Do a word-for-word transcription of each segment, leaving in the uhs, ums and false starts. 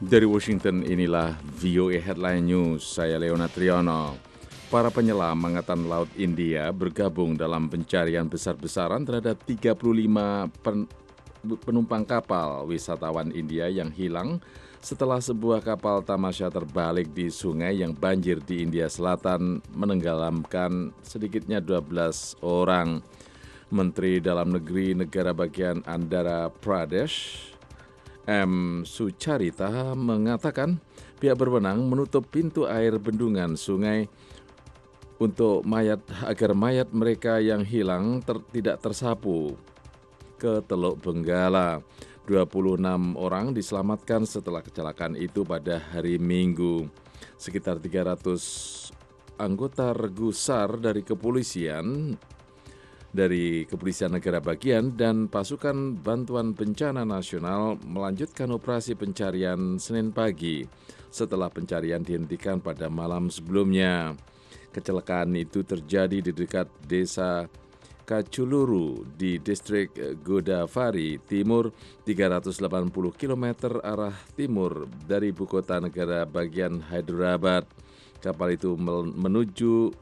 Dari Washington, inilah V O A Headline News, saya Leona Triano. Para penyelam Angkatan Laut India bergabung dalam pencarian besar-besaran terhadap tiga puluh lima pen- penumpang kapal wisatawan India yang hilang setelah sebuah kapal tamasya terbalik di sungai yang banjir di India Selatan menenggelamkan sedikitnya dua belas orang. Menteri Dalam Negeri Negara Bagian Andhra Pradesh M. Sucharita mengatakan pihak berwenang menutup pintu air bendungan sungai untuk mayat agar mayat mereka yang hilang ter, tidak tersapu ke Teluk Benggala. dua puluh enam orang diselamatkan setelah kecelakaan itu pada hari Minggu. Sekitar tiga ratus anggota regu SAR dari kepolisian dari Kepolisian Negara Bagian dan Pasukan Bantuan Bencana Nasional melanjutkan operasi pencarian Senin pagi setelah pencarian dihentikan pada malam sebelumnya. Kecelakaan itu terjadi di dekat desa Kaculuru di distrik Godavari Timur, tiga ratus delapan puluh kilometer arah timur dari ibu kota negara bagian Hyderabad. Kapal itu menuju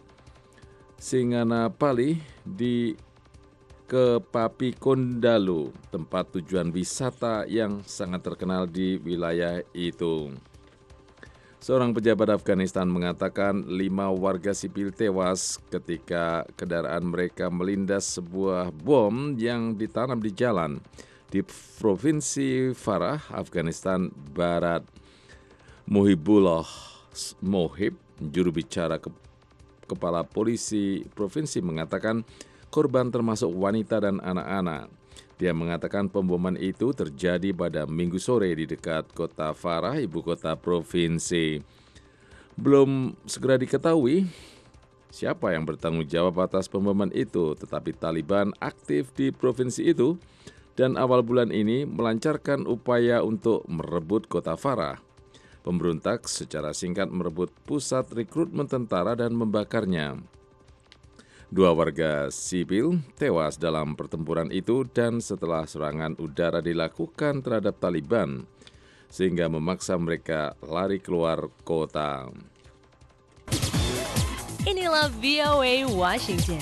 Singanapali di ke Papikondalu, tempat tujuan wisata yang sangat terkenal di wilayah itu. Seorang pejabat Afghanistan mengatakan lima warga sipil tewas ketika kendaraan mereka melindas sebuah bom yang ditanam di jalan di Provinsi Farah, Afghanistan Barat. Muhibullah Mohib, juru bicara ke Kepala Polisi Provinsi mengatakan korban termasuk wanita dan anak-anak. Dia mengatakan pemboman itu terjadi pada Minggu sore di dekat kota Farah, ibu kota provinsi. Belum segera diketahui siapa yang bertanggung jawab atas pemboman itu, tetapi Taliban aktif di provinsi itu dan awal bulan ini melancarkan upaya untuk merebut kota Farah. Pemberontak secara singkat merebut pusat rekrutmen tentara dan membakarnya. Dua warga sipil tewas dalam pertempuran itu dan setelah serangan udara dilakukan terhadap Taliban, sehingga memaksa mereka lari keluar kota. Inilah V O A Washington.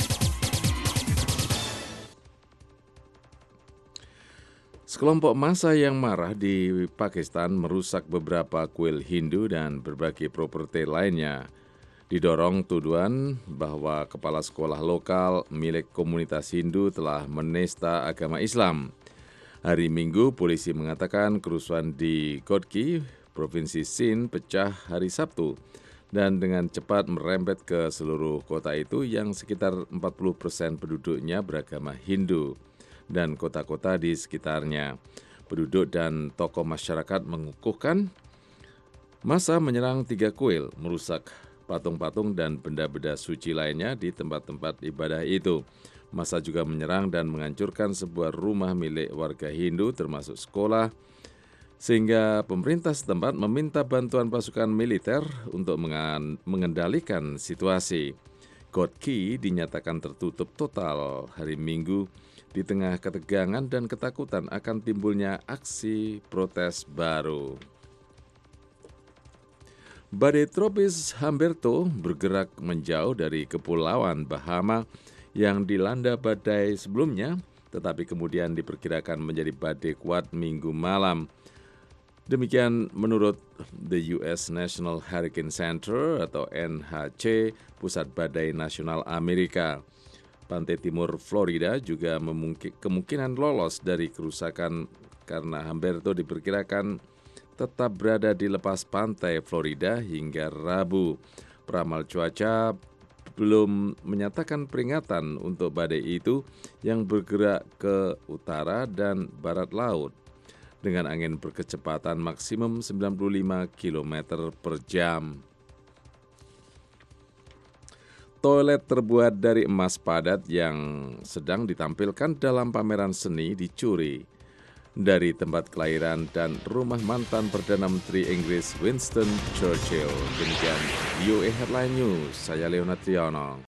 Sekelompok massa yang marah di Pakistan merusak beberapa kuil Hindu dan berbagai properti lainnya. Didorong tuduhan bahwa kepala sekolah lokal milik komunitas Hindu telah menista agama Islam. Hari Minggu, polisi mengatakan kerusuhan di Kodki, Provinsi Sindh, pecah hari Sabtu dan dengan cepat merembet ke seluruh kota itu yang sekitar empat puluh persen penduduknya beragama Hindu dan kota-kota di sekitarnya. Penduduk dan tokoh masyarakat mengukuhkan massa menyerang tiga kuil, merusak patung-patung dan benda-benda suci lainnya di tempat-tempat ibadah itu. Massa juga menyerang dan menghancurkan sebuah rumah milik warga Hindu termasuk sekolah, sehingga pemerintah setempat meminta bantuan pasukan militer untuk mengendalikan situasi. Kodki dinyatakan tertutup total hari Minggu di tengah ketegangan dan ketakutan akan timbulnya aksi protes baru. Badai tropis Humberto bergerak menjauh dari kepulauan Bahama yang dilanda badai sebelumnya, tetapi kemudian diperkirakan menjadi badai kuat Minggu malam. Demikian menurut the U S National Hurricane Center atau N H C, Pusat Badai Nasional Amerika. Pantai timur Florida juga memungkin, kemungkinan lolos dari kerusakan karena Humberto diperkirakan tetap berada di lepas pantai Florida hingga Rabu. Peramal cuaca belum menyatakan peringatan untuk badai itu yang bergerak ke utara dan barat laut dengan angin berkecepatan maksimum sembilan puluh lima kilometer per jam. Toilet terbuat dari emas padat yang sedang ditampilkan dalam pameran seni dicuri dari tempat kelahiran dan rumah mantan Perdana Menteri Inggris Winston Churchill. Demikian V O A Headline News, saya Leona Triano.